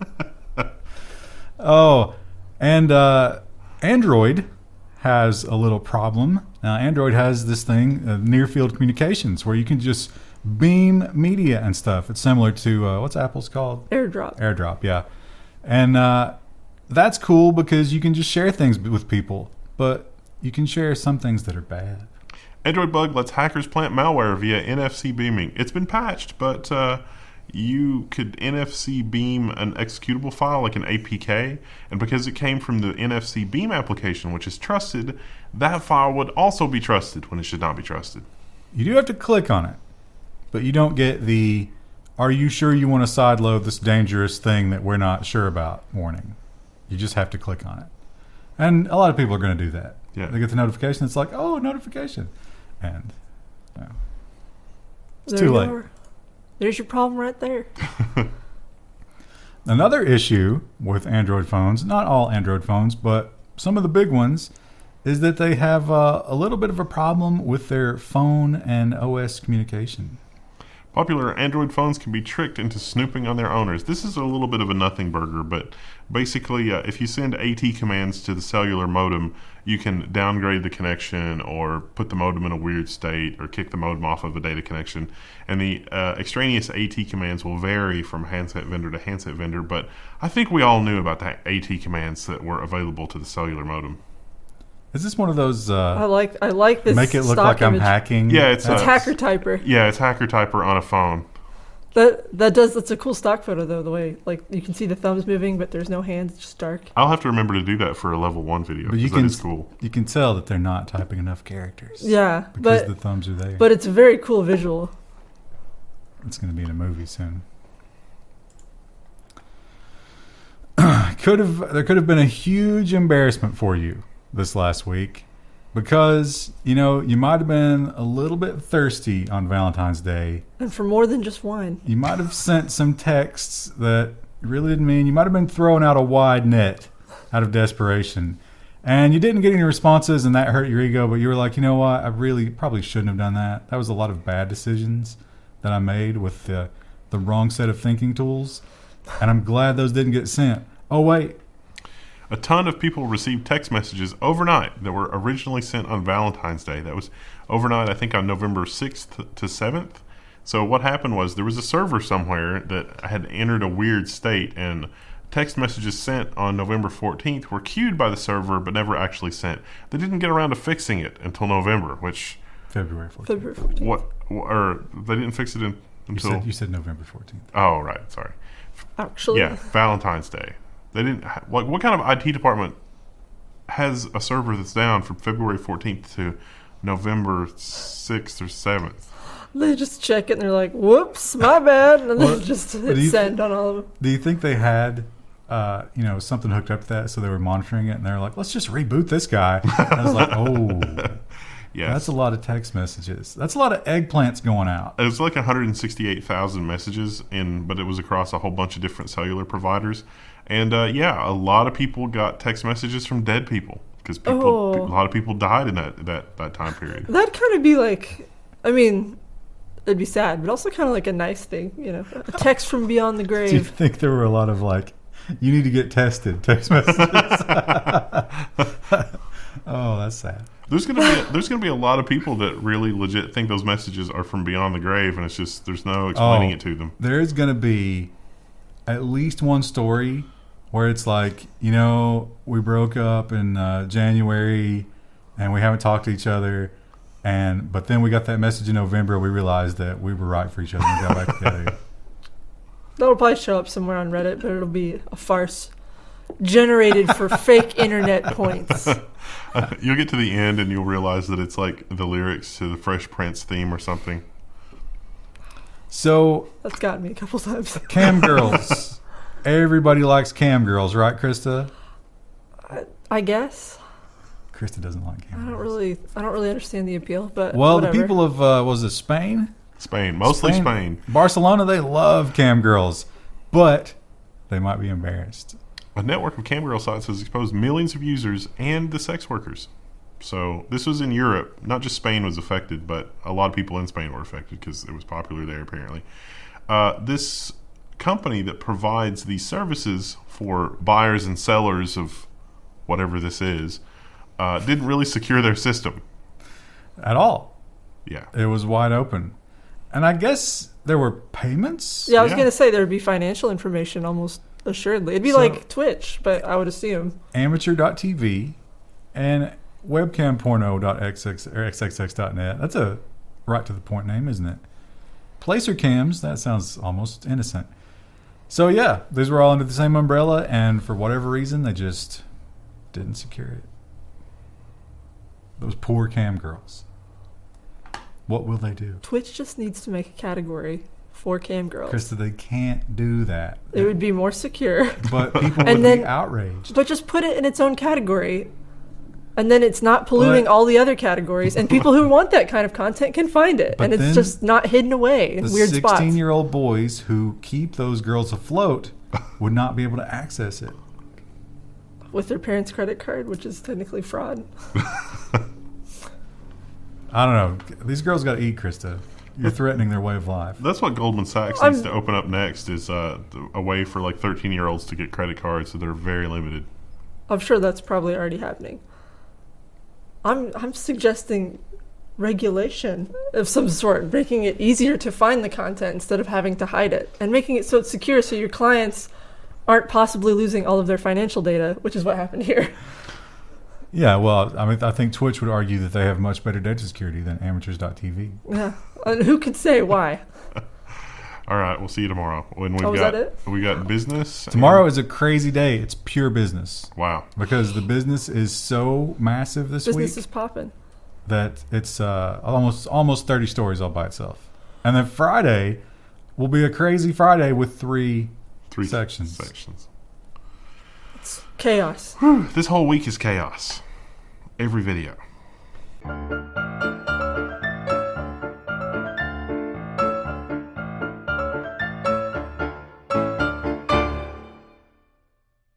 Oh, and Android has a little problem. Now, Android has this thing, near field communications, where you can just beam media and stuff. It's similar to what's Apple's called? AirDrop, yeah. And that's cool because you can just share things with people, but you can share some things that are bad. Android bug lets hackers plant malware via NFC beaming. It's been patched, but you could NFC beam an executable file like an APK, and because it came from the NFC beam application, which is trusted, that file would also be trusted when it should not be trusted. You do have to click on it, but you don't get the "Are you sure you want to sideload this dangerous thing that we're not sure about?" warning. You just have to click on it. And a lot of people are going to do that. Yeah. They get the notification. It's like, oh, notification. And it's there too late. There's your problem right there. Another issue with Android phones, not all Android phones, but some of the big ones, is that they have a little bit of a problem with their phone and OS communication. Popular Android phones can be tricked into snooping on their owners. This is a little bit of a nothing burger, but basically, if you send AT commands to the cellular modem, you can downgrade the connection or put the modem in a weird state or kick the modem off of a data connection. And the extraneous AT commands will vary from handset vendor to handset vendor, but I think we all knew about the AT commands that were available to the cellular modem. Is this one of those I like this. make it look stock like I'm image. hacking? Yeah, it's Hacker Typer. Yeah, it's Hacker Typer on a phone. That's a cool stock photo though. The way like you can see the thumbs moving, but there's no hands, it's just dark. I'll have to remember to do that for a level 1 video. But you That can is cool. You can tell that they're not typing enough characters. Yeah, Because but the thumbs are there. but it's a very cool visual. It's going to be in a movie soon. There could have been a huge embarrassment for you this last week because, you might have been a little bit thirsty on Valentine's Day. And for more than just wine. You might have sent some texts that really didn't mean. You might have been throwing out a wide net out of desperation. And you didn't get any responses, and that hurt your ego, but you were like, you know what? I really probably shouldn't have done that. That was a lot of bad decisions that I made with the wrong set of thinking tools. And I'm glad those didn't get sent. Oh, wait. A ton of people received text messages overnight that were originally sent on Valentine's Day. That was overnight, I think, on November 6th to 7th. So what happened was there was a server somewhere that had entered a weird state, and text messages sent on November 14th were queued by the server but never actually sent. They didn't get around to fixing it until November, which... February 14th. February 14th. Or they didn't fix it until... You said November 14th. Oh, right. Sorry. Actually. Yeah, Valentine's Day. They didn't... what kind of IT department has a server that's down from February 14th to November 6th or 7th? They just check it and they're like, whoops, my bad. And Well, then just do you hit send on all of them. Do you think they had, something hooked up to that, so they were monitoring it, and they were like, let's just reboot this guy? And I was like, oh... Yes. That's a lot of text messages. That's a lot of eggplants going out. It was like 168,000 messages, but it was across a whole bunch of different cellular providers. And a lot of people got text messages from dead people because a lot of people died in that time period. That'd kind of be like, I mean, it'd be sad, but also kind of like a nice thing, a text from beyond the Do you grave. think there were a lot of you need to get tested text messages? Oh, that's sad. There's gonna be a lot of people that really legit think those messages are from beyond the grave, and it's just there's no explaining it to them. There's gonna be at least one story where it's like, we broke up in January and we haven't talked to each other, but then we got that message in November. We realized that we were right for each other and we got back together. That'll probably show up somewhere on Reddit, but it'll be a farce generated for fake internet points. You'll get to the end and you'll realize that it's like the lyrics to the Fresh Prince theme or something. So That's gotten me a couple times. cam girls. Everybody likes cam girls, right, Krista? I guess. Krista doesn't like cam I girls. don't really understand the appeal, but Well, whatever. the people of was it Spain? Spain, mostly Spain. Barcelona, they love cam girls, but they might be embarrassed. A network of camgirl sites has exposed millions of users and the sex workers. So this was in Europe. Not just Spain was affected, but a lot of people in Spain were affected because it was popular there, apparently. This company that provides these services for buyers and sellers of whatever this is didn't really secure their system. At all. Yeah. It was wide open. And I guess there were payments? Yeah, I was Yeah. going to say there would be financial information almost assuredly. It'd be like Twitch, but I would assume. Amateur.tv and webcamporno.xxx.net. That's a right to the point name, isn't it? Placer cams, that sounds almost innocent. So yeah, these were all under the same umbrella, and for whatever reason, they just didn't secure it. Those poor cam girls. What will they do? Twitch just needs to make a category for cam girls. Krista, they can't do that. It would be more secure. But people And would then- be outraged. But just put it in its own category. And then it's not polluting But- all the other categories, and people who want that kind of content can find it, But and it's then just not hidden away in The weird spots. 16-year-old boys who keep those girls afloat would not be able to access it. With their parents' credit card, which is technically fraud. I don't know. These girls got to eat, Krista. You're threatening their way of life. That's what Goldman Sachs needs to open up next is a way for like 13-year-olds to get credit cards, so they're very limited. I'm sure that's probably already happening. I'm suggesting regulation of some sort, making it easier to find the content instead of having to hide it, and making it so it's secure so your clients aren't possibly losing all of their financial data, which is what happened here. Yeah, well, I mean, I think Twitch would argue that they have much better data security than amateurs.tv. Yeah. And who could say why? All right, we'll see you tomorrow when we've is got that it? we got business. Tomorrow is a crazy day. It's pure business. Wow. Because the business is so massive this Business week is popping. that it's almost 30 stories all by itself. And then Friday will be a crazy Friday with three sections. It's chaos. This whole week is chaos. Every video.